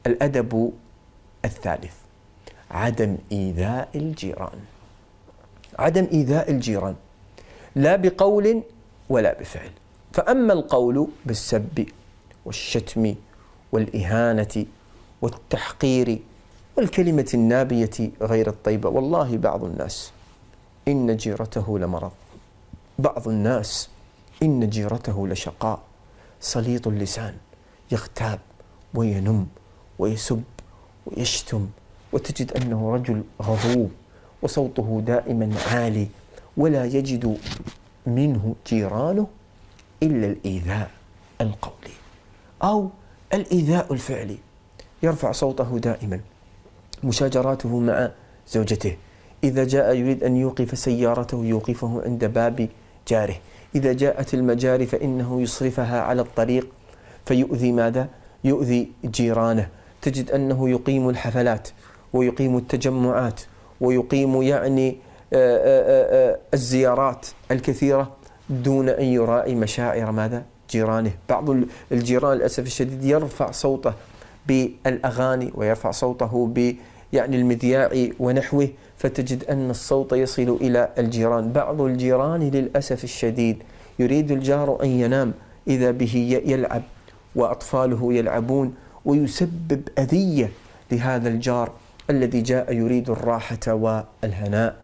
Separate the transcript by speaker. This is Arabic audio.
Speaker 1: الأدب الثالث عدم إيذاء الجيران. عدم إيذاء الجيران لا بقول ولا بفعل. فأما القول بالسب والشتم والإهانة والتحقير والكلمة النابية غير الطيبة، والله بعض الناس إن جيرته لمرض، بعض الناس إن جيرته لشقاء، سليط اللسان، يغتاب وينم ويسب ويشتم، وتجد أنه رجل غضوب وصوته دائما عالي، ولا يجد منه جيرانه إلا الإيذاء القولي أو الإيذاء الفعلي. يرفع صوته دائما، مشاجراته مع زوجته، إذا جاء يريد أن يوقف سيارته يوقفه عند باب جاره، إذا جاءت المجاري فإنه يصرفها على الطريق فيؤذي ماذا؟ يؤذي جيرانه. تجد أنه يقيم الحفلات ويقيم التجمعات ويقيم يعني الزيارات الكثيرة دون أن يراعي مشاعر ماذا؟ جيرانه. بعض الجيران للأسف الشديد يرفع صوته بالأغاني ويرفع صوته يعني المذياع ونحوه، فتجد أن الصوت يصل إلى الجيران. بعض الجيران للأسف الشديد يريد الجار أن ينام إذا به يلعب وأطفاله يلعبون، ويسبب أذية لهذا الجار الذي جاء يريد الراحة والهناء.